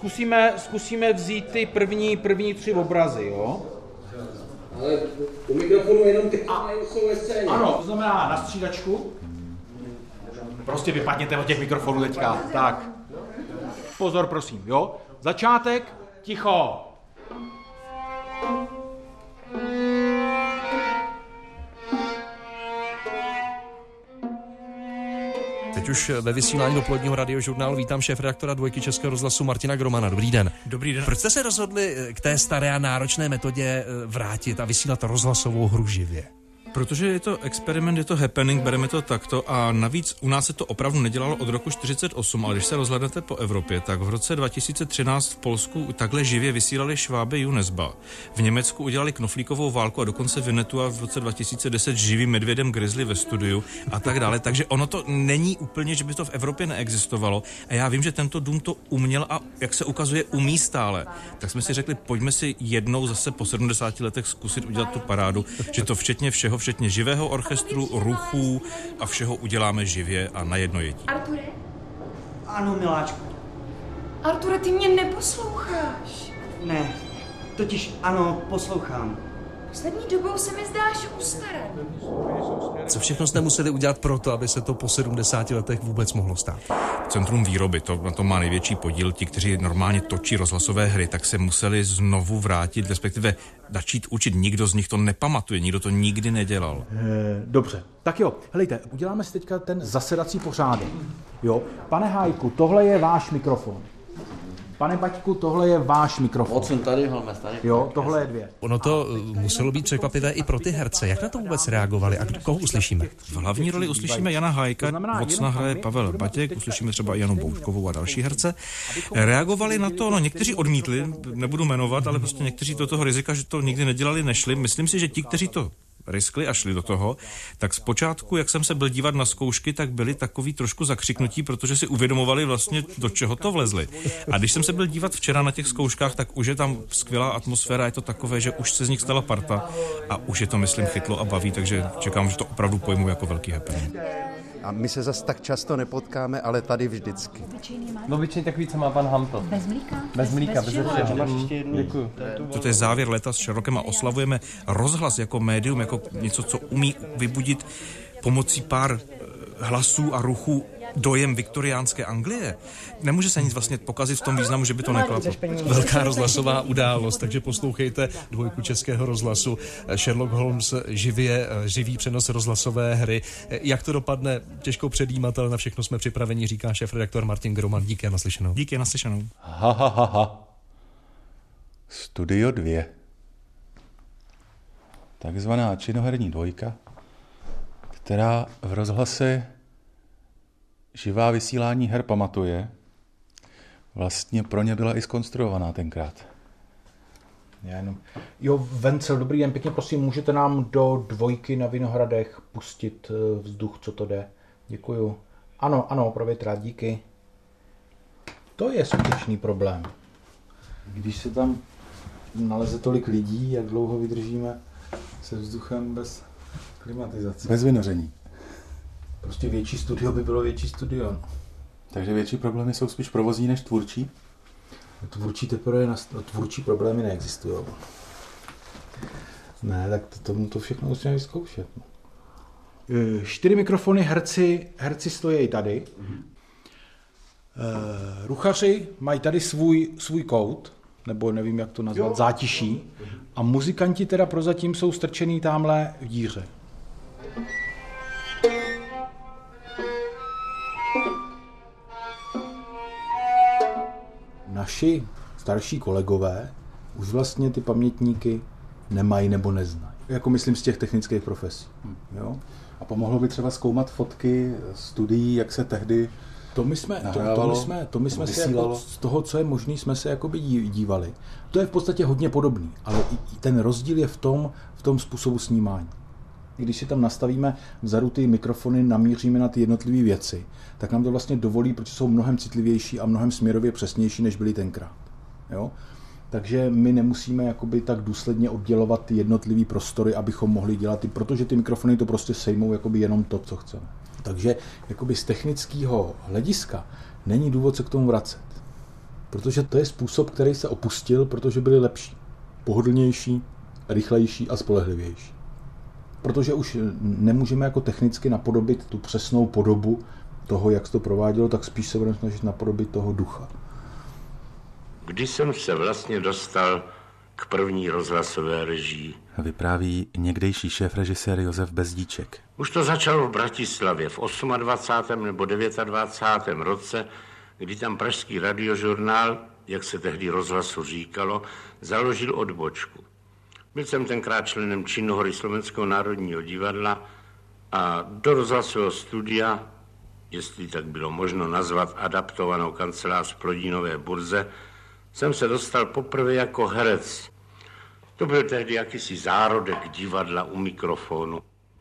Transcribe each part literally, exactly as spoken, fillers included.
zkusíme, zkusíme vzít ty první, první tři obrazy, jo? Ale u mikrofonu jenom ty, které jsou ve scéně. Ano, to znamená na střídačku. Prostě vypadněte od těch mikrofonů teďka. Tak. Pozor, prosím, jo? Začátek, ticho. Teď už ve vysílání dopoledního radiožurnálu vítám šéfredaktora Dvojky Českého rozhlasu Martina Gromana. Dobrý den. Dobrý den. Proč jste se rozhodli k té staré a náročné metodě vrátit a vysílat rozhlasovou hru živě? Protože je to experiment, je to happening, bereme to takto a navíc u nás se to opravdu nedělalo od roku čtyřicet osm, ale když se rozhlednete po Evropě, tak v roce dva tisíce třináct v Polsku takhle živě vysílali Šváby Unesba. V Německu udělali knoflíkovou válku a dokonce Vinetu a v roce dva tisíce deset živým medvědem Grizzly ve studiu a tak dále. Takže ono to není úplně, že by to v Evropě neexistovalo. A já vím, že tento dům to uměl a jak se ukazuje, umí stále. Tak jsme si řekli, pojďme si jednou zase po sedmdesáti letech zkusit udělat tu parádu, že to včetně všeho, včetně živého orchestru, ruchů a všeho uděláme živě a na jedno jedí. Arture? Ano, miláčku. Arture, ty mě neposloucháš. Ne, totiž ano, poslouchám. Poslední dobou se mi zdáš ustaraný. Co všechno jste museli udělat pro to, aby se to po sedmdesáti letech vůbec mohlo stát? Centrum výroby, to na tom má největší podíl. Ti, kteří normálně točí rozhlasové hry, tak se museli znovu vrátit, respektive začít učit. Nikdo z nich to nepamatuje, nikdo to nikdy nedělal. E, dobře, tak jo, helejte, uděláme si teďka ten zasedací pořádek. Jo, pane Hájku, tohle je váš mikrofon. Pane Paťku, tohle je váš mikrofon. Odsun tady, Holmes, tady. Jo, tohle je dvě. Ono to muselo být překvapivé i pro ty herce. Jak na to vůbec reagovali a koho uslyšíme? V hlavní roli uslyšíme Jana Hájka, vocna hraje Pavel Patěk, uslyšíme třeba Janu Bouškovou a další herce. Reagovali na to, no někteří odmítli, nebudu jmenovat, ale prostě někteří do toho rizika, že to nikdy nedělali, nešli. Myslím si, že ti, kteří to riskli a šli do toho, tak zpočátku, jak jsem se byl dívat na zkoušky, tak byli takový trošku zakřiknutí, protože si uvědomovali vlastně, do čeho to vlezli. A když jsem se byl dívat včera na těch zkouškách, tak už je tam skvělá atmosféra, je to takové, že už se z nich stala parta a už je to, myslím, chytlo a baví, takže čekám, že to opravdu pojmu jako velký happening. A my se zas tak často nepotkáme, ale tady vždycky. No obyčejně takový, co má pan Hampl. Bez mlíka? Bez mlíka, bez všeho. Děkuju. To je závěr léta s Sherlockem a oslavujeme rozhlas jako médium, jako něco, co umí vybudit pomocí pár hlasů a ruchů dojem viktoriánské Anglie. Nemůže se nic vlastně pokazit v tom významu, že by to neklaplo. Velká rozhlasová událost, takže poslouchejte Dvojku Českého rozhlasu. Sherlock Holmes živě, živý přenos rozhlasové hry. Jak to dopadne, těžko předjímat, ale na všechno jsme připraveni, říká šéfredaktor Martin Groman. Díky a naslyšenou. Díky, naslyšenou. Ha, ha, ha, ha. Studio dvě. Takzvaná činoherní dvojka, která v rozhlase živá vysílání her pamatuje, vlastně pro ně byla i zkonstruovaná tenkrát. Já jenom... Jo, Vencel, dobrý den, pěkně prosím, můžete nám do Dvojky na Vinohradech pustit vzduch, co to jde? Děkuju. Ano, ano, provětrat, díky. To je skutečný problém. Když se tam naleze tolik lidí, jak dlouho vydržíme se vzduchem bez klimatizace. Bez vynoření. Prostě větší studio by bylo větší studio. Takže větší problémy jsou spíš provozní než tvůrčí? Tvůrčí teprve, tvůrčí problémy neexistují. Ne, tak to, tomu to všechno musíme vyzkoušet. Čtyři mikrofony, herci, herci stojí tady. Mm-hmm. Ruchaři mají tady svůj, svůj kout, nebo nevím, jak to nazvat, jo. zátiší. A muzikanti teda prozatím jsou strčený támhle v díře. Naši starší kolegové už vlastně ty pamětníky nemají nebo neznají. Jako myslím z těch technických profesí. Jo? A pomohlo by třeba zkoumat fotky studií, jak se tehdy To my jsme, to, to my jsme, to my jsme se jako z toho, co je možný, jsme se jakoby dívali. To je v podstatě hodně podobný, ale i ten rozdíl je v tom, v tom způsobu snímání. Když si tam nastavíme vzadu ty mikrofony, namíříme na ty jednotlivé věci, tak nám to vlastně dovolí, protože jsou mnohem citlivější a mnohem směrově přesnější, než byly tenkrát. Jo? Takže my nemusíme jakoby tak důsledně oddělovat ty jednotlivé prostory, abychom mohli dělat ty, protože ty mikrofony to prostě sejmou jakoby jenom to, co chceme. Takže jakoby z technického hlediska není důvod se k tomu vracet. Protože to je způsob, který se opustil, protože byly lepší, pohodlnější, rychlejší a spolehlivější. Protože už nemůžeme jako technicky napodobit tu přesnou podobu toho, jak se to provádělo, tak spíš se budeme snažit napodobit toho ducha. Když jsem se vlastně dostal k první rozhlasové režii? Vypráví někdejší šéfrežisér Josef Bezdíček. Už to začalo v Bratislavě v dvacátém osmém nebo dvacátém devátém roce, kdy tam pražský radiožurnál, jak se tehdy rozhlasu říkalo, založil odbočku. Byl jsem tenkrát členem činohory Slovenského národního divadla a do rozhlasového studia, jestli tak bylo možno nazvat adaptovanou kancelář v Plodínové burze, jsem se dostal poprvé jako herec. To byl tehdy jakýsi zárodek divadla u mikrofonu.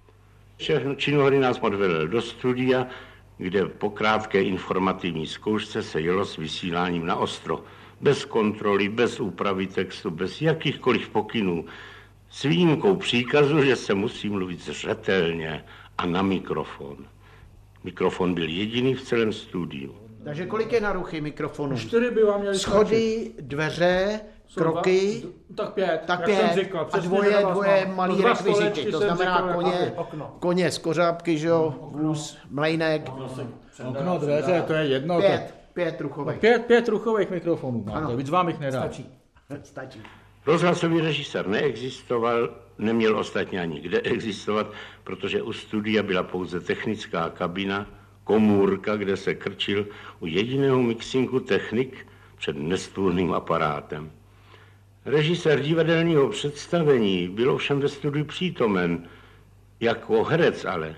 Šéf činohory nás odvedl do studia, kde po krátké informativní zkoušce se jelo s vysíláním na ostro. Bez kontroly, bez úpravy textu, bez jakýchkoliv pokynů. S výjimkou příkazu, že se musí mluvit zřetelně a na mikrofon. Mikrofon byl jediný v celém studiu. Takže kolik je na ruchy mikrofonů? Čtyři by vám měli schody, stačit. Dveře, jsou kroky. Dva, tak pět, tak jak pět. jsem říkal. A dvoje, dvoje malý no rekvizity. To znamená říkal, koně, koně z kořápky, že jo, vůz, mlejnek. Okno, dveře, to je jedno. Pět, pět ruchových. Pět, pět ruchových mikrofonů máte, víc vám jich nedá. Stačí. Stačí. Rozhlasový režisér neexistoval, neměl ostatně ani kde existovat, protože u studia byla pouze technická kabina, komůrka, kde se krčil u jediného mixinku technik před nestůlným aparátem. Režisér divadelního představení byl ovšem ve studiu přítomen, jako herec ale.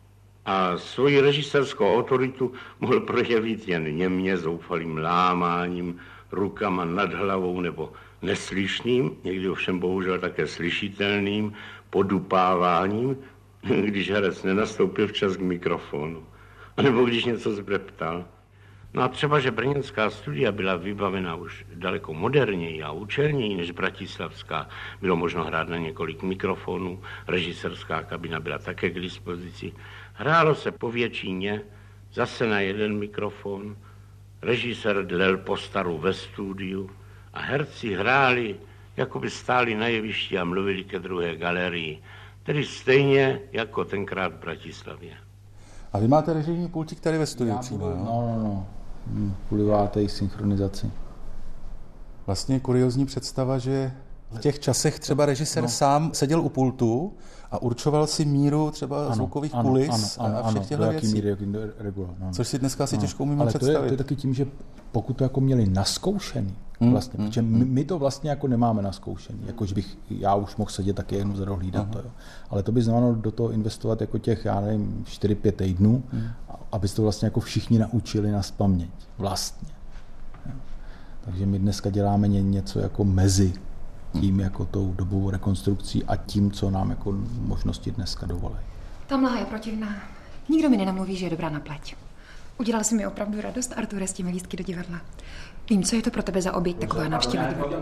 A svoji režisérskou autoritu mohl projevit jen němě zoufalým lámáním, rukama nad hlavou nebo neslyšným, někdy ovšem bohužel také slyšitelným, podupáváním, když herec nenastoupil včas k mikrofonu. A nebo když něco zbreptal. No a třeba, že brněnská studia byla vybavena už daleko moderněji a účelněji než bratislavská. Bylo možno hrát na několik mikrofonů, režisérská kabina byla také k dispozici. Hrálo se po většině, zase na jeden mikrofon, režisér dlel postaru ve studiu a herci hráli, jako by stáli na jevišti a mluvili ke druhé galerii. Tedy stejně jako tenkrát v Bratislavě. A vy máte režijní pultík tady ve studiu přímo, jo? No, no, no. Hmm, kvůli synchronizaci. Vlastně kuriozní představa, že v těch časech třeba režisér no. sám seděl u pultu a určoval si míru třeba ano, zvukových ano, kulis ano, ano, a všech těchto věcí. Míry, regula, no. Což si dneska asi no. těžko umíme ale představit. Ale to je taky tím, že pokud to jako měli naskoušený, hmm, vlastně, hmm, protože my, my to vlastně jako nemáme naskoušený, jakož bych já už mohl sedět taky jenom za dohlídat to, jo. Ale to by znamenalo do toho investovat jako těch, já nevím, čtyři pět týdnů, hmm. aby se to vlastně jako všichni naučili nazpaměť vlastně. Jo. Takže my dneska děláme něco jako mezi tím jako tou dobovou rekonstrukcí a tím, co nám jako možnosti dneska dovolí. Ta mlha je protivná. Nikdo mi nenamluví, že je dobrá na pleť. Udělal jsi mi opravdu radost, Arture, s těmi lístky do divadla. Vím, co je to pro tebe za oběť, taková návštěva divadla.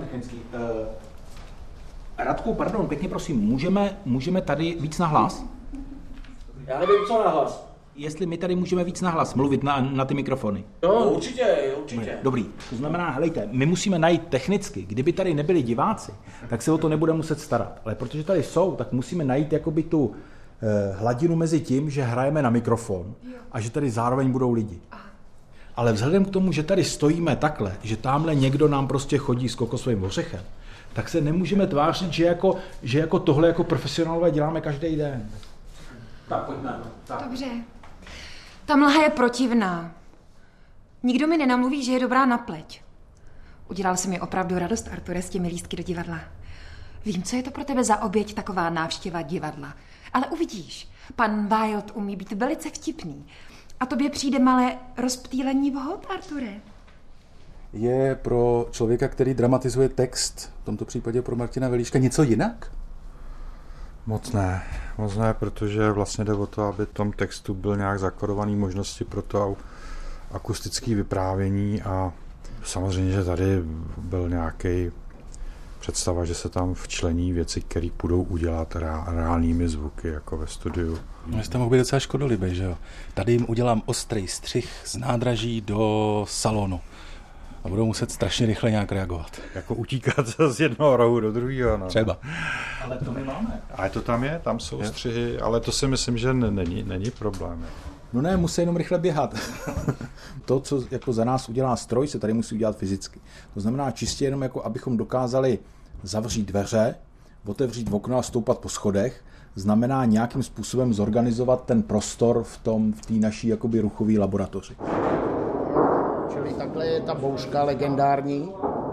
Radku, pardon, pěkně prosím, můžeme, můžeme tady víc nahlas? Já nevím, co nahlas. Jestli my tady můžeme víc nahlas mluvit na, na ty mikrofony. Jo, určitě, určitě. Dobrý, to znamená, helejte, my musíme najít technicky, kdyby tady nebyli diváci, tak se o to nebude muset starat. Ale protože tady jsou, tak musíme najít jakoby tu eh, hladinu mezi tím, že hrajeme na mikrofon a že tady zároveň budou lidi. Ale vzhledem k tomu, že tady stojíme takhle, že tamhle někdo nám prostě chodí s kokosovým ořechem, tak se nemůžeme tvářit, že jako, že jako tohle jako profesionálové děláme každý den. Tak, pojďme. Tak. Dobře. Ta mlha je protivná. Nikdo mi nenamluví, že je dobrá na pleť. Udělal jsi mi opravdu radost, Arture, s těmi lístky do divadla. Vím, co je to pro tebe za oběť, taková návštěva divadla. Ale uvidíš, pan Wild umí být velice vtipný. A tobě přijde malé rozptýlení vhod, Arture. Je pro člověka, který dramatizuje text, v tomto případě pro Martina Velíška, něco jinak? Moc ne, moc ne, protože vlastně jde o to, aby v tom textu byl nějak zakodovaný možnosti pro to akustické vyprávění a samozřejmě, že tady byl nějaký představa, že se tam včlení věci, které budou udělat reálnými zvuky, jako ve studiu. No, jste mohl být docela škodolibý, že jo? Tady jim udělám ostrý střih z nádraží do salonu. a budou muset strašně rychle nějak reagovat. Jako utíkat z jednoho rohu do druhého. No. Třeba. Ale to my máme. Ale to tam je, tam jsou je. střihy, ale to si myslím, že není, není problém. No ne, musí jenom rychle běhat. To, co jako za nás udělá stroj, se tady musí udělat fyzicky. To znamená čistě jenom, jako abychom dokázali zavřít dveře, otevřít okno a stoupat po schodech, znamená nějakým způsobem zorganizovat ten prostor v tom, v té naší jakoby ruchové laboratoři. Čili takhle je ta bouřka legendární.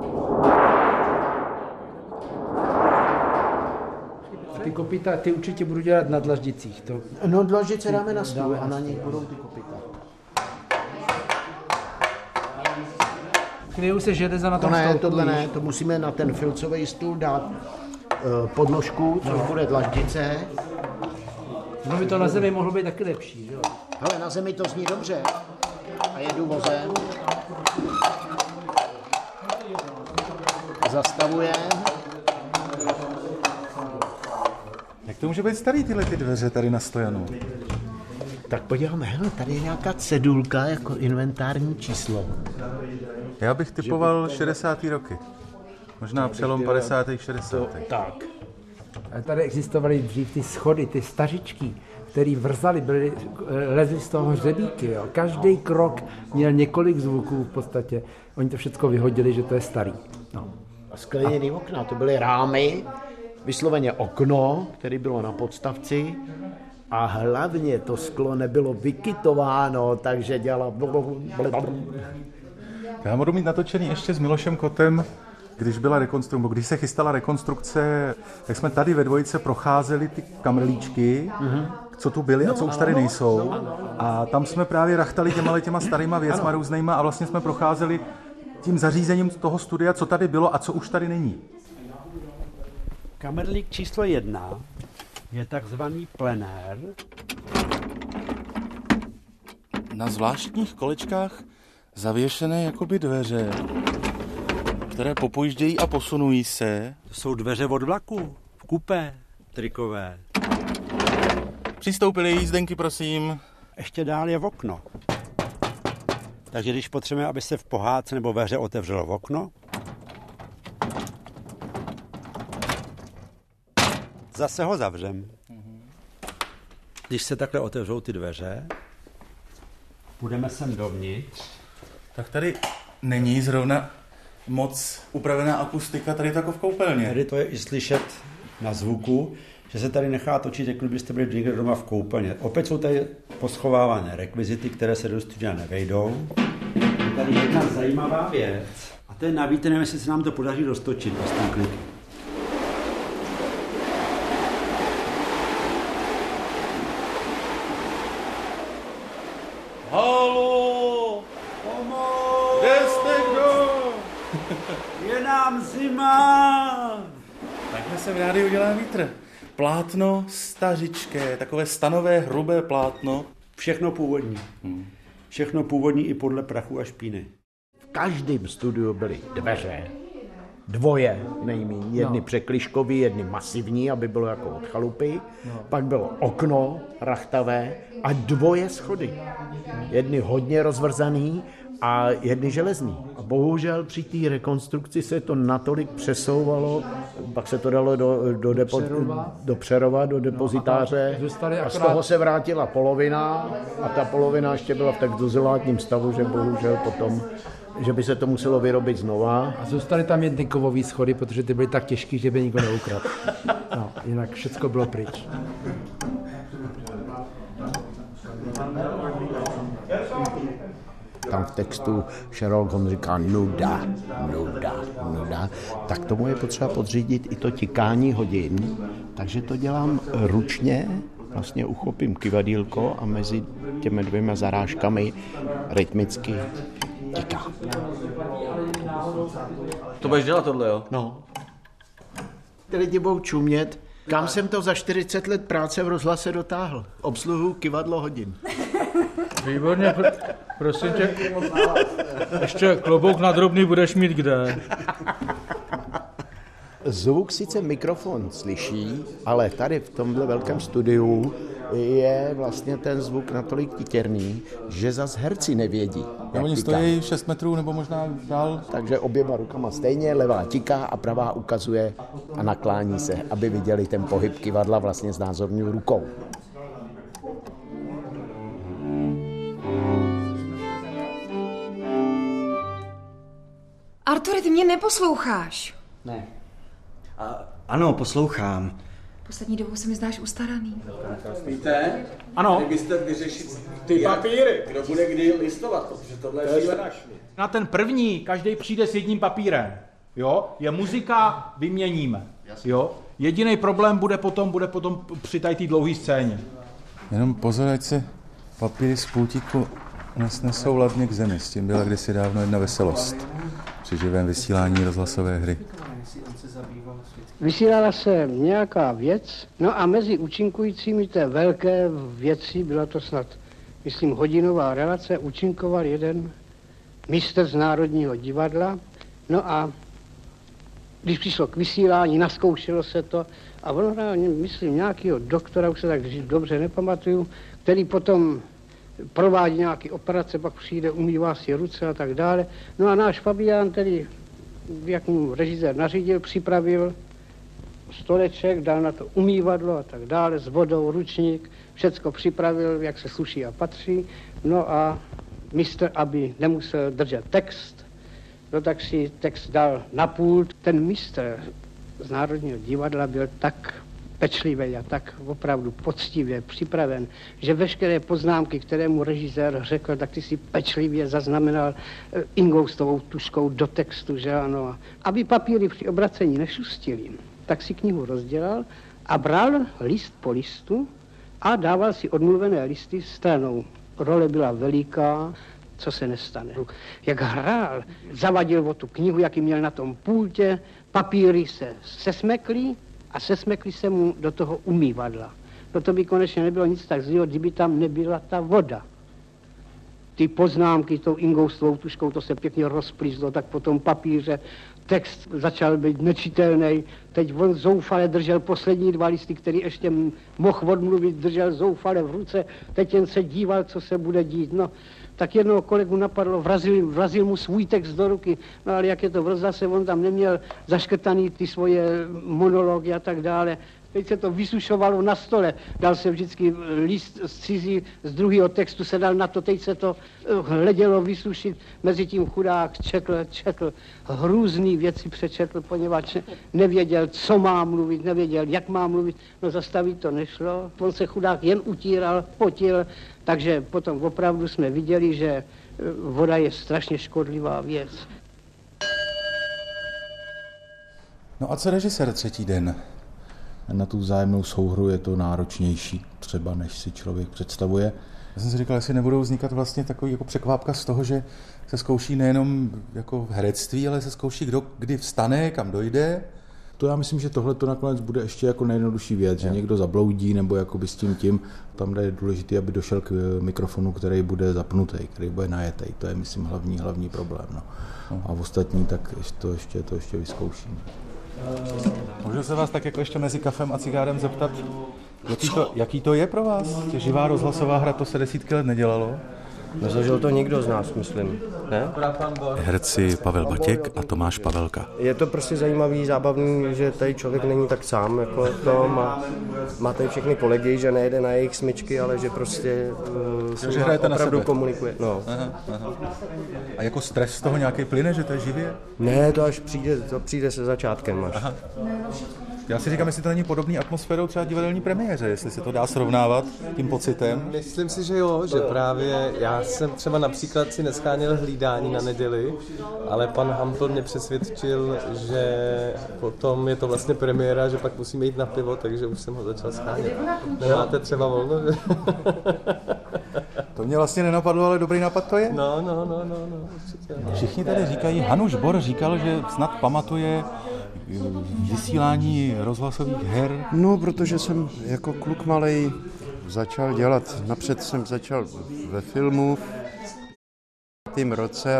Ty kopyta, ty určitě budu dělat na dlaždicích. To... No dlaždice dáme na stůl a na nich budou ty kopyta. Kryjou se železa na tom to ne, stolku. Tohle ne, to musíme na ten filcový stůl dát uh, podnožku, což no. bude dlaždice. No by to na zemi mohlo být taky lepší, že jo? Hele, na zemi to zní dobře. A jedu vozem. Zastavujem. Jak to může být starý tyhle ty dveře tady na stojanu? Tak podíváme, hele, tady je nějaká cedulka jako inventární číslo. Já bych typoval šedesátý roky. Možná přelom padesátých šedesátých Tak. A tady existovaly dřív ty schody, ty stařičky, které vrzaly, byly, lezly z toho hřebíky. Jo. Každý krok měl několik zvuků v podstatě. Oni to všechno vyhodili, že to je starý. No. A skleněný okna, to byly rámy, vysloveně okno, které bylo na podstavci. A hlavně to sklo nebylo vykytováno, takže dělalo... Já budu mít natočený ještě s Milošem Kotem, když byla rekonstrukce, když se chystala rekonstrukce, tak jsme tady ve dvojice procházeli ty kamrlíčky, mm-hmm. co tu byly a co už tady nejsou. A tam jsme právě rachtali těma těma starýma věcma různýma a vlastně jsme procházeli tím zařízením toho studia, co tady bylo a co už tady není. Kamerlík číslo jedna je takzvaný plenér. Na zvláštních kolečkách zavěšené jakoby dveře, které popojíždějí a posunují se. To jsou dveře od vlaku, v kupé, trikové. Přistoupili jízdenky, prosím. Ještě dál je v okno. Takže když potřebujeme, aby se v pohádce nebo ve hře otevřelo v okno, zase ho zavřem. Když se takhle otevřou ty dveře, půjdeme sem dovnitř. Tak tady není zrovna moc upravená akustika, tady to jako v koupelně. Tady to je i slyšet na zvuku, že se tady nechá točit, jako kdybyste byli někde doma v koupelně. Opět jsou tady poschovávané rekvizity, které se do studia nevejdou. Je tady jedna zajímavá věc. A to je navíc, nevím, jestli se nám to podaří roztočit bez tom kliky. Haló! Pomoc! Kde jste kdo? Je nám zima! Takhle se v rádiu dělá vítr. Plátno stařičké, takové stanové hrubé plátno. Všechno původní. Hmm. Všechno původní i podle prachu a špíny. V každém studiu byly dveře. Dvoje nejméně. Jedny no. překliškový, jedny masivní, aby bylo jako od chalupy. No. Pak bylo okno rachtavé a dvoje schody. Jedny hodně rozvrzaný a jedny železný. A bohužel při té rekonstrukci se to natolik přesouvalo, pak se to dalo do, do, depo, Přerova. do Přerova, do depozitáře no a, a z toho se vrátila polovina a ta polovina ještě byla v tak dozolátním stavu, že bohužel potom, že by se to muselo vyrobit znova. A zůstaly tam jedny kovové schody, protože ty byly tak těžký, že by nikdo neukradl. No, jinak všecko bylo pryč. Tam v textu Sherlock Holmes říká nuda, nuda, nuda, tak tomu je potřeba podřídit i to tikání hodin, takže to dělám ručně, vlastně uchopím kyvadýlko a mezi těmi dvěma zarážkami rytmicky tiká. To budeš dělat tohle, jo? No. Ty lidi budou čumět. Kam jsem to za čtyřicet let práce v rozhlase dotáhl? Obsluhu kyvadlo hodin. Výborně, pr- prosím tě, ještě klobouk na drobný budeš mít kde? Zvuk sice mikrofon slyší, ale tady v tomhle velkém studiu je vlastně ten zvuk natolik titěrný, že zas herci nevědí. No, oni stojí šest metrů nebo možná dál. Takže oběma rukama stejně, levá tiká a pravá ukazuje a naklání se, aby viděli ten pohyb kyvadla vlastně s názornou rukou. Arture, ty mě neposloucháš. Ne. A, ano, poslouchám. Poslední dobou se mi zdáš ustaraný. Víte? Ano. Kdybyste vyřešit Ty papíry. Kdo bude kdy listovat, protože tohle je šílená. Na ten první každý přijde s jedním papírem. Jo? Je muzika, vyměníme. Jo? Jediný problém bude potom, bude potom při té dlouhé scéně. Jenom pozor, ať se papíry z pultíku nesnesou ladně k zemi. S tím byla kdysi dávno jedna veselost při živém vysílání rozhlasové hry. Vysílala se nějaká věc, no a mezi účinkujícími té velké věci, byla to snad, myslím, hodinová relace, účinkoval jeden mistr z Národního divadla, no a když přišlo k vysílání, naskoušelo se to a ono hrál, myslím, nějakého doktora, už se tak dobře nepamatuju, který potom provádí nějaké operace, pak přijde, umývá si ruce a tak dále. No a náš Fabián, tedy, jak mu režisér nařídil, připravil stoleček, dal na to umývadlo a tak dále, s vodou, ručník, všecko připravil, jak se sluší a patří. No a mistr, aby nemusel držet text, no tak si text dal na pult. Ten mistr z Národního divadla byl tak pečlivý a tak opravdu poctivě připraven, že veškeré poznámky, které mu režisér řekl, tak ty si pečlivě zaznamenal ingoustovou tuškou do textu, že ano. Aby papíry při obracení nešustily, tak si knihu rozdělal a bral list po listu a dával si odmluvené listy stranou. Role byla veliká, co se nestane. Jak hrál, zavadil o tu knihu, jaký měl na tom pultě, papíry se sesmekly a sesmekly se mu do toho umývadla. No to by konečně nebylo nic tak zlého, kdyby tam nebyla ta voda. Ty poznámky tou ingoustovou tuškou, to se pěkně rozplízlo, tak po tom papíře text začal být nečitelný. Teď on zoufale držel poslední dva listy, který ještě mohl odmluvit, držel zoufale v ruce. Teď jen se díval, co se bude dít. No, tak jednoho kolegu napadlo, vrazil, vrazil mu svůj text do ruky. No ale jak je to v rozhlase, on tam neměl zaškrtaný ty svoje monology a tak dále. Teď se to vysušovalo na stole. Dal se vždycky list z cizí, z druhého textu se dal na to, teď se to hledělo vysušit. Mezitím chudák četl, četl, hrůzný věci přečetl, poněvadž nevěděl, co má mluvit, nevěděl, jak má mluvit. No zastavit to nešlo. On se chudák jen utíral, potil, takže potom opravdu jsme viděli, že voda je strašně škodlivá věc. No a co režisér třetí den? Na tu vzájemnou souhru je to náročnější třeba, než si člověk představuje. Já jsem si říkal, jestli nebudou vznikat vlastně takový jako překvápka z toho, že se zkouší nejenom jako herectví, ale se zkouší, kdo kdy vstane, kam dojde. To já myslím, že tohle to nakonec bude ještě jako nejjednodušší věc, že někdo zabloudí nebo jakoby s tím tím, tam je důležité, aby došel k mikrofonu, který bude zapnutý, který bude najetý. To je, myslím, hlavní, hlavní problém. No. A ostatní tak to ještě, to ještě vyzkoušíme. Můžu se vás tak jako ještě mezi kafem a cigárem zeptat, jaký to, jaký to je pro vás? Tě živá rozhlasová hra, to se desítky let nedělalo. Nezažil to nikdo z nás, myslím, ne? Herci Pavel Batěk a Tomáš Pavelka. Je to prostě zajímavý, zábavný, že tady člověk není tak sám jako v tom a má tady všechny kolegy, že nejde na jejich smyčky, ale že prostě uh, se že hrajete opravdu na sebe. Komunikuje. No. Aha, aha. A jako stres z toho nějaký plyne, že to je živě? Ne, to až přijde, to přijde se začátkem až. Aha. Já si říkám, jestli to není podobný atmosférou třeba divadelní premiéře, jestli se to dá srovnávat tím pocitem. Myslím si, že jo, že právě já jsem třeba například si nescháněl hlídání na neděli, ale pan Hampl mě přesvědčil, že potom je to vlastně premiéra, že pak musíme jít na pivo, takže už jsem ho začal schánět. Nemáte třeba volno, že? To mě vlastně nenapadlo, ale dobrý nápad to je. No, no, no, no, no, určitě. Všichni tady říkají, Hanuš Bor říkal, že snad pamatuje vysílání rozhlasových her. No, protože jsem jako kluk malej začal dělat, napřed jsem začal ve filmu v tým roce a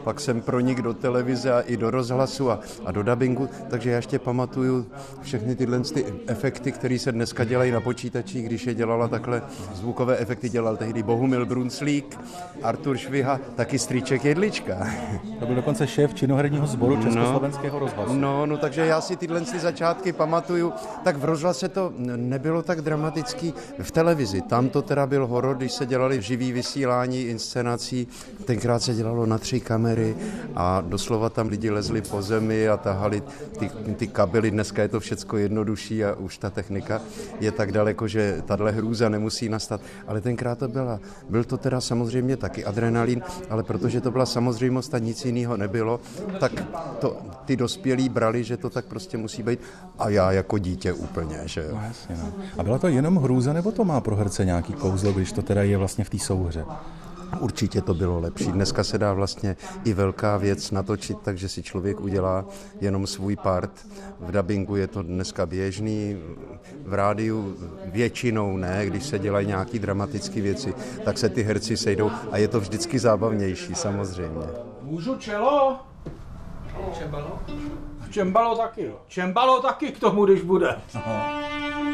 pak jsem pronik do televize a i do rozhlasu a, a do dabingu, takže já ještě pamatuju všechny tyhle ty efekty, které se dneska dělají na počítačích, když je dělala takhle zvukové efekty, dělal tehdy Bohumil Brunclík, Artur Šviha, taky strýček Jedlička. To byl dokonce šéf činoherního sboru Československého rozhlasu. No, no, takže já si tyhle ty začátky pamatuju, tak v rozhlase to nebylo tak dramatický, v televizi, tam to teda byl horor, když se dělali v živý vysílání inscenací, tenkrát se dělalo na tři kamery a doslova tam lidi lezli po zemi a tahali ty, ty kabely, dneska je to všecko jednodušší a už ta technika je tak daleko, že tahle hrůza nemusí nastat, ale tenkrát to byla, byl to teda samozřejmě taky adrenalin, ale protože to byla samozřejmost a nic jiného nebylo, tak to ty dospělí brali, že to tak prostě musí být a já jako dítě úplně, že jo. No, jasně, no. A byla to jenom hrůza, nebo to má pro herce nějaký kouzlo, když to teda je vlastně v té souhře? Určitě to bylo lepší. Dneska se dá vlastně i velká věc natočit, takže si člověk udělá jenom svůj part. V dabingu je to dneska běžný, v rádiu většinou ne, když se dělají nějaké dramatické věci, tak se ty herci sejdou a je to vždycky zábavnější, samozřejmě. Můžu čelo? Čembalo? Čembalo taky. Čembalo taky k tomu, když bude. Aha.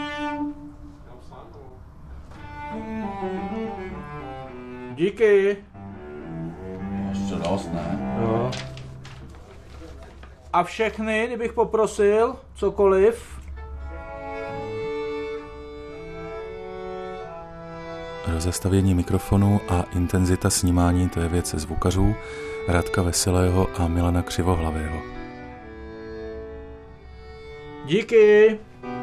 Díky. Ještě dost, ne? Jo. A všechny, kdybych poprosil, cokoliv. Rozestavění mikrofonu a intenzita snímání, to je věc zvukařů Radka Veselého a Milana Křivohlavého. Díky.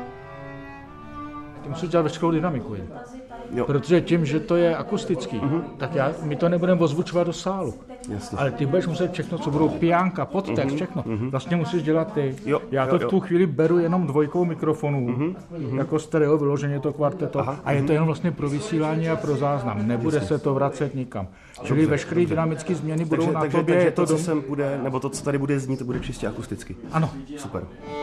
Ty musíš dělat veškerou dynamiku. Jo. Protože tím, že to je akustický, uh-huh. tak já, my to nebudeme ozvučovat do sálu. Jasně. Ale ty budeš muset všechno, co budou pijánka, podtext, uh-huh. všechno, uh-huh. vlastně musíš dělat ty. Jo. Já to jo, v tu chvíli beru jenom dvojkou mikrofonů, uh-huh. jako stereo, vyloženě to kvarteto. Aha. A je to jenom vlastně pro vysílání a pro záznam. Nebude Jasně. se to vracet nikam. Čili dobře, veškeré dobře. dynamické změny budou takže, na takže, tobě. Takže je to, to, co dom... sem bude, nebo to, co tady bude znít, to bude čistě akusticky. Ano. Super.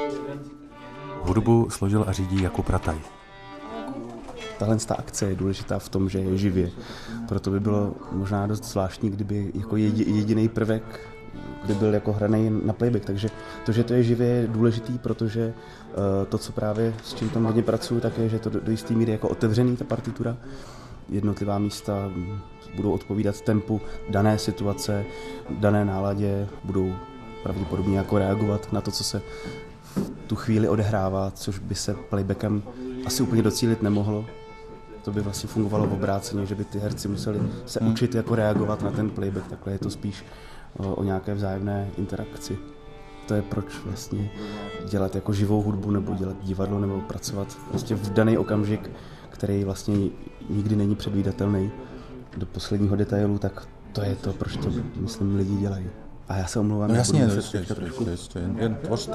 Hudbu složil a řídí Jakub Rataj. Tahle akce je důležitá v tom, že je živě. Proto by bylo možná dost zvláštní, kdyby jako jediný prvek by byl jako hraný na playback. Takže to, že to je živě, je důležitý, protože to, co právě s čím tam hodně pracuju, tak je, že to do jisté míry jako otevřený, ta partitura. Jednotlivá místa budou odpovídat tempu dané situace, dané náladě, budou pravděpodobně jako reagovat na to, co se v tu chvíli odehrává, což by se playbackem asi úplně docílit nemohlo. To by vlastně fungovalo v obráceně, že by ty herci museli se učit jako reagovat na ten playback, takhle je to spíš o, o nějaké vzájemné interakci. To je proč vlastně dělat jako živou hudbu nebo dělat divadlo nebo pracovat prostě v daný okamžik, který vlastně nikdy není předvídatelný do posledního detailu, tak to je to, proč to, myslím, lidi dělají. A já se omlouvám. No jasně, no, ještě, ještě, ještě, ještě, jen, jen tvořte.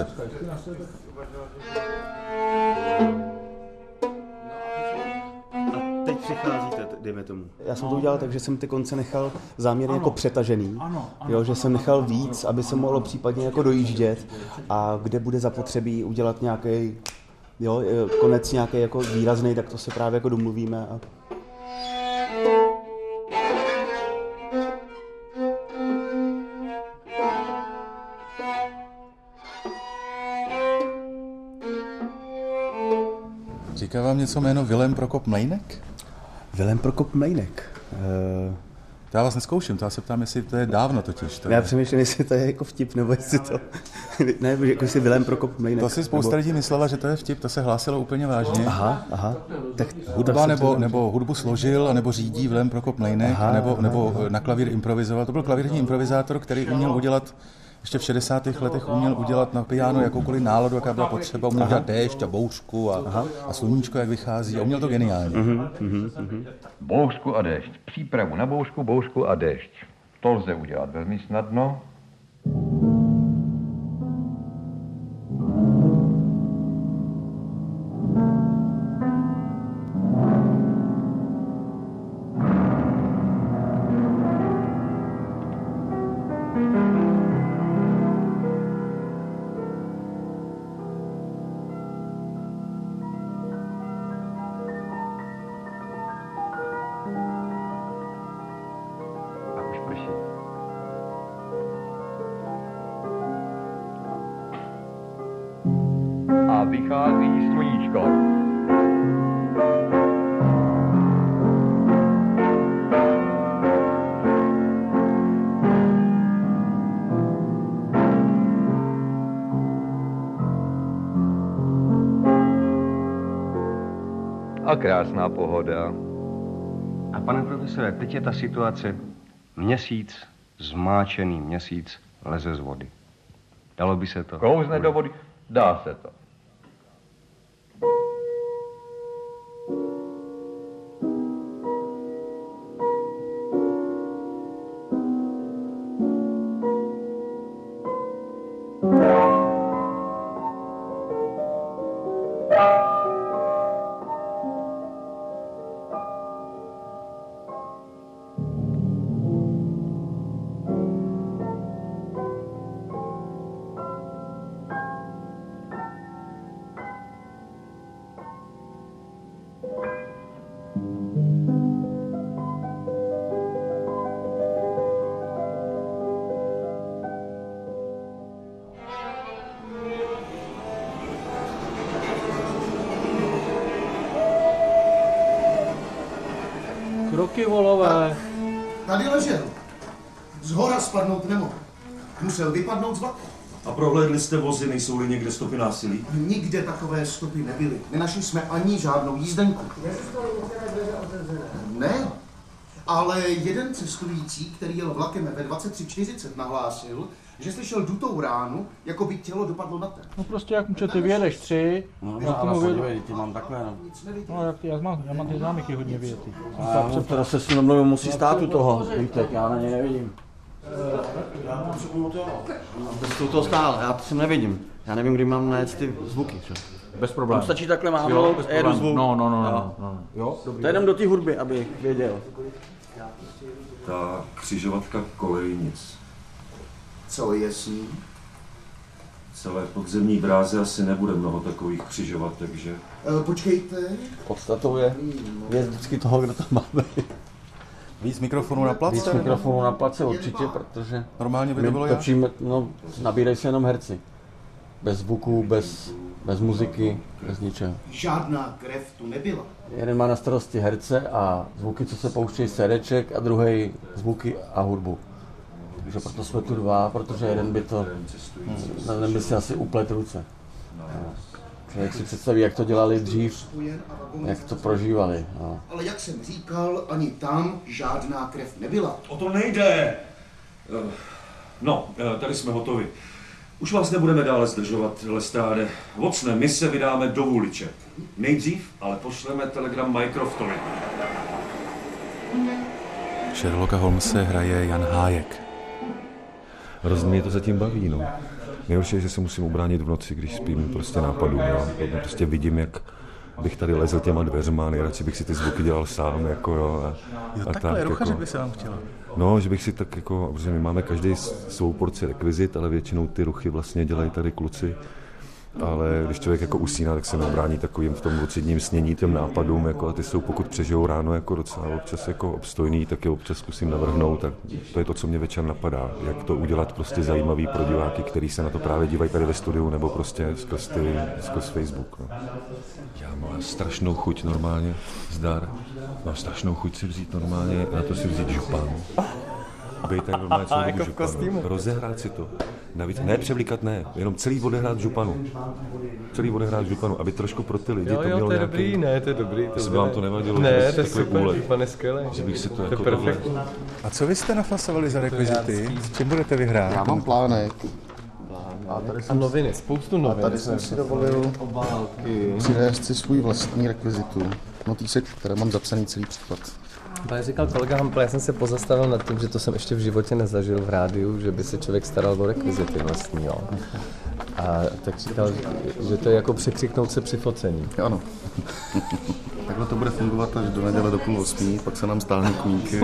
Teď přicházíte, dejme tomu. Já jsem to udělal tak, že jsem ty konce nechal záměrně jako přetažený, ano, ano, jo, že jsem nechal víc, aby se mohlo případně jako dojíždět a kde bude zapotřebí udělat nějaký, jo, konec nějaký jako výrazný, tak to se právě jako domluvíme. A... Říká vám něco jméno Vilém Prokop Mlejnek? Vilém Prokop Mlejnek. Uh... To já vás neskouším, to já se ptám, jestli to je dávno totiž. To já je... přemýšlím, jestli to je jako vtip, nebo jestli to... ne, jako jestli Vilém Prokop Mlejnek. To si spousta nebo... lidí myslela, že to je vtip, to se hlásilo úplně vážně. Aha, aha. Tak, Hudba tak nebo, nebo hudbu složil, nebo řídí Vilém Prokop Mlejnek, aha, nebo, aha, nebo aha. na klavír improvizoval. To byl klavírní improvizátor, který uměl udělat ještě v šedesátých letech uměl udělat na piano jakoukoliv náladu, jaká byla potřeba, uměl udělat déšť a bouřku a, a sluníčko, jak vychází, a uměl to geniálně. Uh-huh, uh-huh, uh-huh. Bouřku a déšť. Přípravu na bouřku, bouřku a déšť. To lze udělat velmi snadno. vychází sluníčko. A krásná pohoda. A pane profesore, teď je ta situace měsíc, zmáčený měsíc, leze z vody. Dalo by se to? Klouzne do vody? Dá se to. Kroky volové. Tady ležel. Z hora spadnout nemohl. Musel vypadnout z vlaku. A prohlédli jste vozy, nejsou-li někde stopy násilí? Nikde takové stopy nebyly. Nenašli jsme ani žádnou jízdenku. Ne, ale jeden cestující, který jel vlakem ve dvacet tři čtyřicet, nahlásil, že slyšel dutou ránu, jako by tělo dopadlo na ten. No prostě jak můžete, vyjedeš tři. No, no ale podívej, ty mám takhle, no. No jak ty, já mám, já mám ty zámyky hodně vyjetý. A já teda se s ním domluvím, musí stát u toho, Vítek, já na něj nevidím. Já potřebuju to. Bez toho stál, já to sem nevidím. Já nevím, kdy mám najet ty zvuky, čo? Bez problémů. Stačí takhle mávnout a jedu zvuk. No, no, no, no, no. Jo, dobrý. To jdem do té hudby, abych věděl. Ta křižovatka kolejnic. Co je s ním? Celé podzemní dráze asi nebude mnoho takových křižovatek, že? E, počkejte. Podstatou je věc vždycky toho, kdo tam máme. Víc mikrofonů na place? Víc mikrofonů na place určitě, protože normálně by to bylo my točíme, no, nabírají se jenom herci. Bez zvuků, bez, bez muziky, bez ničeho. Žádná krev tu nebyla. Jeden má na starosti herce a zvuky, co se pouštějí z cédéček, a druhý zvuky a hudbu. Takže proto jsme tu dva, protože jeden by to, jeden by si asi uplet ruce. Člověk si představí, jak to dělali dřív, jak to prožívali. No. Ale jak jsem říkal, ani tam žádná krev nebyla. O to nejde! No, tady jsme hotovi. Už vás nebudeme dále zdržovat, Lestráde. Vocne, my se vydáme do Vůliče. Nejdřív ale pošleme telegram Mycroftovi. Sherlocka Holmese hraje Jan Hájek. Hrozně mě to zatím baví, no. Nejhorší je, že se musím ubránit v noci, když spím prostě nápadům, jo. Prostě vidím, jak bych tady lezl těma dveřma, nejradši bych si ty zvuky dělal sám, jako jo. A, jo, a takhle, tak, ruchaře jako, by se vám chtěla. No, že bych si tak jako, protože my máme každý svou porci rekvizit, ale většinou ty ruchy vlastně dělají tady kluci. Ale když člověk jako usíná, tak se nebrání takovým v tom lucidním snění těm nápadům, jako a ty jsou, pokud přežijou ráno jako docela občas jako obstojný, tak je občas zkusím navrhnout a to je to, co mě večer napadá, jak to udělat prostě zajímavý pro diváky, kteří se na to právě dívají tady ve studiu nebo prostě skrz, ty, skrz Facebook. No. Já mám strašnou chuť normálně, zdar, mám strašnou chuť si vzít normálně, na to si vzít župan. Bej tak normálně celou dobu županu. Rozehrát si to. Navíc, ne převlíkat, ne, jenom celý odehrát županu. Celý odehrát županu, aby trošku pro ty lidi jo, to jo, mělo to je nějaký... dobrý, ne, to je dobrý. To jestli by vám to nevadilo, ne, že to je super, úlet, župan je skvělý. že bych si to, to jako perfektní. A co vy jste nafasovali za rekvizity? S čím budete vyhrát? Já mám plánek. A, tady a noviny, spoustu novin. A tady jsem si dovolil přinést si svůj vlastní rekvizitu. Notýsek, které mám zapsaný celý případ. Jak říkal kolega Hampl, já jsem se pozastavil nad tím, že to jsem ještě v životě nezažil v rádiu, že by se člověk staral o rekvizity vlastní, jo. A tak říkal, že to je jako překřiknout se při focení. Ano. Takhle to bude fungovat až do neděle do půl osmí, pak se nám stálí kníky.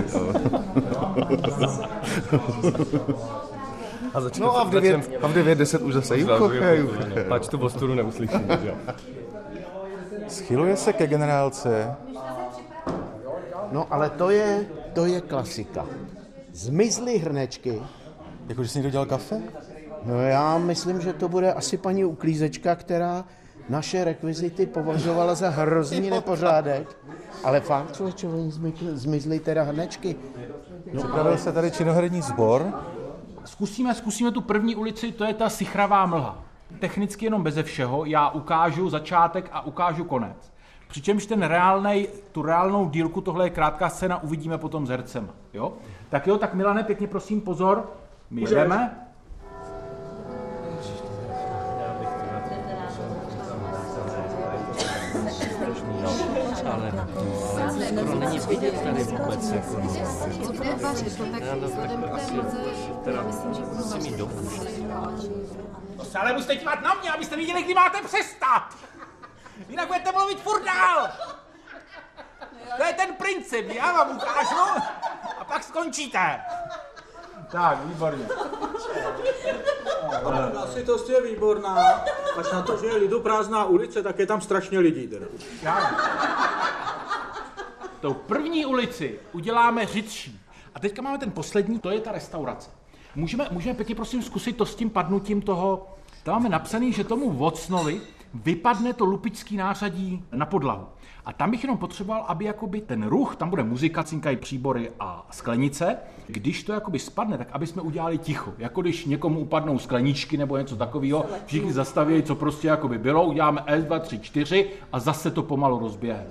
A začne, no a v devět, a v devět deset už zase juchoche, pač tu vosturu neuslyším, jo. Schyluje se ke generálce. No ale to je, to je klasika. Zmizly hrnečky. Jakože jsi někdo dělal kafe? No já myslím, že to bude asi paní uklízečka, která naše rekvizity považovala za hrozný nepořádek, ale fakt, člověče, oni zmizli teda hnečky. No, připravil se tady činoherní sbor. Zkusíme, zkusíme tu první ulici, to je ta sichravá mlha. Technicky jenom beze všeho, já ukážu začátek a ukážu konec. Přičemž ten reálnej, tu reálnou dílku, tohle je krátká scéna, uvidíme potom s hercema. Jo? Tak jo, tak Milane, pěkně prosím, pozor, my jedeme. Ale, ale skoro není vidět tady vůbec. Jako, co bude vařit, to tak vzhledem k té mlze, myslím, že budu vařit. To se ale musíte dívat na mě, abyste viděli, kdy máte přestat. Jinak budete mluvit furt dál. To je ten princip, já vám ukážu a pak skončíte. Tak, výborně. Hlasitost je výborná, až na to, že je liduprázdná ulice, tak je tam strašně lidí. Teda. Tou první ulici uděláme řidší. A teďka máme ten poslední, to je ta restaurace. Můžeme, můžeme pěkně prosím zkusit to s tím padnutím toho. Tam máme napsaný, že tomu Vocnovi vypadne to lupičský nářadí na podlahu. A tam bych jenom potřeboval, aby jakoby ten ruch, tam bude muzika, cinkají příbory a sklenice. Když to jakoby spadne, tak aby jsme udělali ticho. Jako když někomu upadnou skleničky nebo něco takového, všichni zastaví, co prostě jakoby bylo, uděláme S, dva, tři, čtyři a zase to pomalu rozběhne.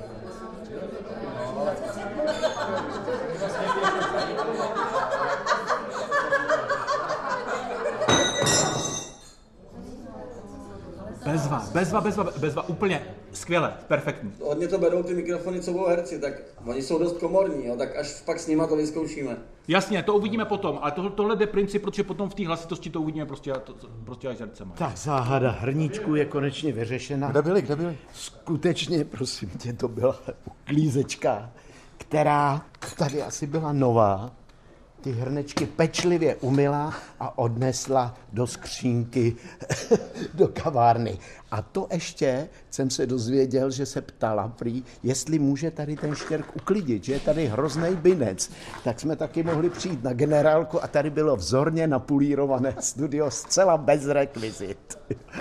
Bezva, bezva, bezva, bezva, úplně skvěle, perfektní. Hodně to berou ty mikrofony, co budou herci, tak oni jsou dost komorní, jo, tak až pak s nima to vyzkoušíme. Jasně, to uvidíme potom, ale to, tohle je princip, protože potom v té hlasitosti to uvidíme prostě, to, prostě až hercema. Tak záhada hrníčku je konečně vyřešena. Kde byli, kde byli? Skutečně, prosím tě, to byla uklízečka, která tady asi byla nová. Ty hrnečky pečlivě umyla a odnesla do skřínky do kavárny. A to ještě jsem se dozvěděl, že se ptala prý, jestli může tady ten štěrk uklidit, že je tady hroznej binec. Tak jsme taky mohli přijít na generálku a tady bylo vzorně napulírované studio zcela bez rekvizit.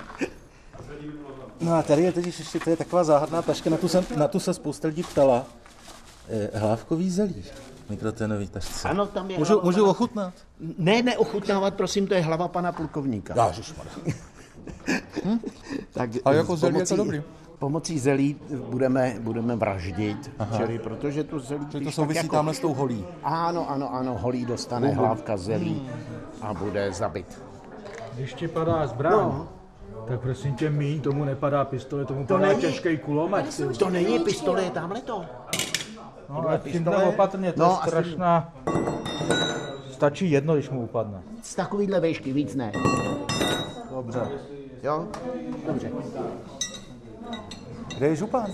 No a tady je teď ještě to je taková záhadná taška, na tu, jsem, na tu se spousta lidí ptala. E, hlávkový zelí. Mikroténový tašce. Ano, tam je můžu, můžu pana... ochutnat? Ne, neochutnávat, prosím, to je hlava pana plukovníka. Já, ježišmarja. hm? Tak a jako zelí je to dobrý. Pomocí zelí budeme, budeme vraždit, čili, protože tu zelí... Čili to souvisí jako... tamhle s tou holí. Ano, ano, ano, holí dostane uh-huh. hlávka zelí a bude zabit. Když ti padá zbraň, no. Tak prosím tě, míň, tomu nepadá pistole, tomu to padá není... těžký kulomet. To není pistole, je tamhle to. No, ale tím tam opatrně, to no, je strašná... Asi... Stačí jedno, když mu upadne. Z takovýhle výšky, víc ne. Dobře. Jo? Dobře. Kde je župan?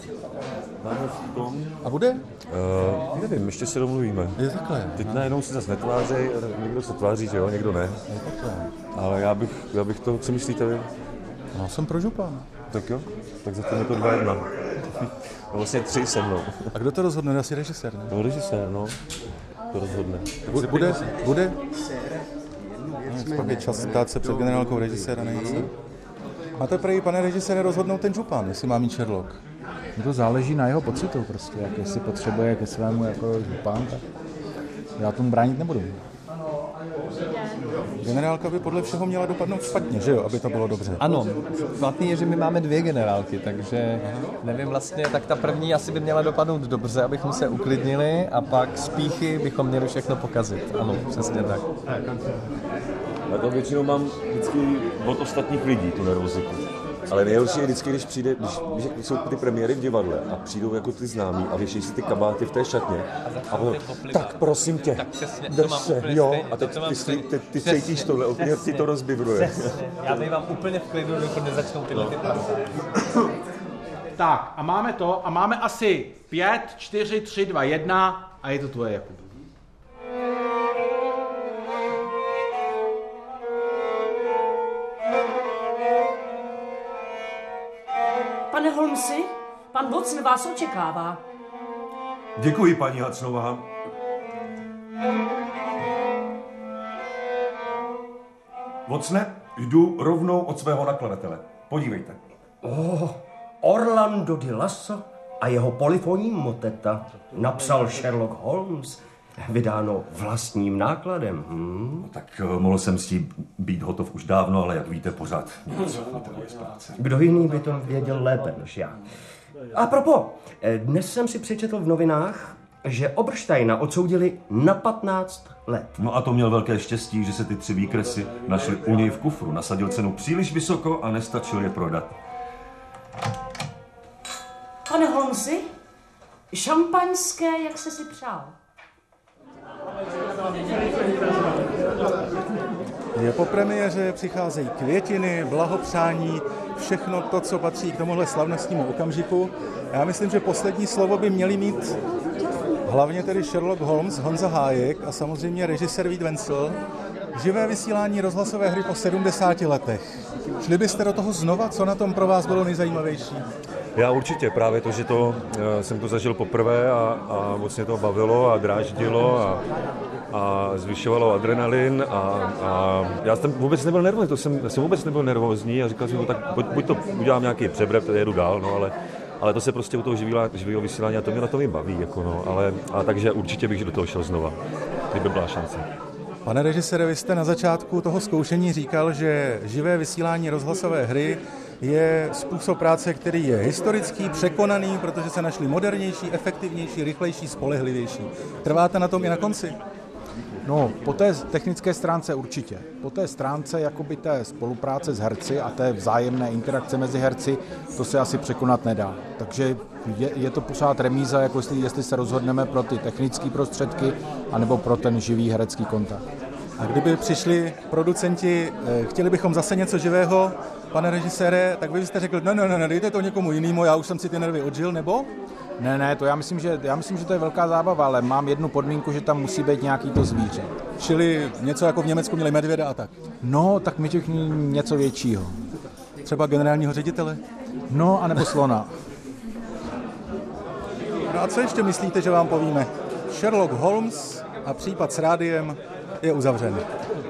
A bude? Uh, nevím, ještě se domluvíme. Je takhle. Teď najednou si zase netvářej, někdo se tváří, že jo, někdo ne. Je takhle. Ale já bych, já bych to, co myslíte vy? Já jsem pro župana. Tak jo, tak zatím je to dva jedna. Vlastně tři se mnou. A kdo to rozhodne? Asi režisér, ne? No, režisér, no. To rozhodne. Bude? Bude? bude? No, pak je čas dát se před generálkou režiséra, nejde. Máte prý, pane režisére, rozhodnout ten župan, jestli má mít Sherlock. To záleží na jeho pocitu prostě, jak jestli potřebuje ke svému jako župan, tak já tomu bránit nebudu. Generálka by podle všeho měla dopadnout špatně, že jo, aby to bylo dobře. Ano, špatný je, že my máme dvě generálky, takže nevím vlastně, tak ta první asi by měla dopadnout dobře, abychom se uklidnili a pak z pýchy bychom měli všechno pokazit. Ano, přesně tak. Já to většinou mám vždycky od ostatních lidí, tu nervozitu. Ale nejhorší je vždycky, když přijde, když, když jsou ty premiéry v divadle a přijdou jako ty známí a věší si ty kabáty v té šatně. A potom, tak prosím tě, drž se, jo, a teď ty, ty, ty, ty cítíš tohle, úplně ti to rozbivruje. Já bývám úplně v klidu, dokud nezačnou tyhle ty Tak a máme to a máme asi pět, čtyři, tři, dva, jedna a je to tvoje, Jakub. Pane Holmesi, pan Watson vás očekává. Děkuji, paní Hacnová. Watsone, jdu rovnou od svého nakladatele. Podívejte. Oh, Orlando di Lasso a jeho polyfonní moteta napsal Sherlock Holmes, vydáno vlastním nákladem. Hm? No, tak mohl jsem s tím být hotov už dávno, ale jak víte, pořád nic. Kdo jiný by to věděl lépe než já. A propos, dnes jsem si přečetl v novinách, že Obersteina odsoudili na patnáct let. No a to měl velké štěstí, že se ty tři výkresy našly u něj v kufru. Nasadil cenu příliš vysoko a nestačil je prodat. Pane Holmesi, šampaňské, jak jste si přál? Je po premiéře, přicházejí květiny, blahopřání, všechno to, co patří k tomuhle slavnostnímu okamžiku. Já myslím, že poslední slovo by měli mít hlavně tedy Sherlock Holmes, Honza Hájek a samozřejmě režisér Vít Vencel. Živé vysílání rozhlasové hry po sedmdesáti letech. Šli byste do toho znova? Co na tom pro vás bylo nejzajímavější? Já určitě, právě to, že to, jsem to zažil poprvé a, a moc mě to bavilo a dráždilo a, a zvyšovalo adrenalin a, a já jsem vůbec nebyl nervózní, to jsem, jsem vůbec nebyl nervózní a říkal jsem, no, tak buď, buď to udělám nějaký přebrev, to jedu dál, no, ale, ale to se prostě u toho živého vysílání a to mě na to baví, jako no, ale, a takže určitě bych do toho šel znova, kdyby byla šance. Pane režisére, vy jste na začátku toho zkoušení říkal, že živé vysílání rozhlasové hry je způsob práce, který je historický, překonaný, protože se našli modernější, efektivnější, rychlejší, spolehlivější. Trváte na tom i na konci? No, po té technické stránce určitě. Po té stránce jakoby té spolupráce s herci a té vzájemné interakce mezi herci, to se asi překonat nedá. Takže je, je to pořád remíza, jako jestli, jestli se rozhodneme pro ty technické prostředky, anebo pro ten živý herecký kontakt. A kdyby přišli producenti, chtěli bychom zase něco živého, pane režisére, tak vy byste řekl, no, no, no, dejte to někomu jinému, já už jsem si ty nervy odžil, nebo? Ne, ne, to já myslím, že, já myslím, že to je velká zábava, ale mám jednu podmínku, že tam musí být nějaký to zvíře. Čili něco jako v Německu měli medvěda a tak? No, tak my všichni něco většího. Třeba generálního ředitele? No, anebo slona. No a co ještě myslíte, že vám povíme? Sherlock Holmes a případ s rádiem je uzavřen.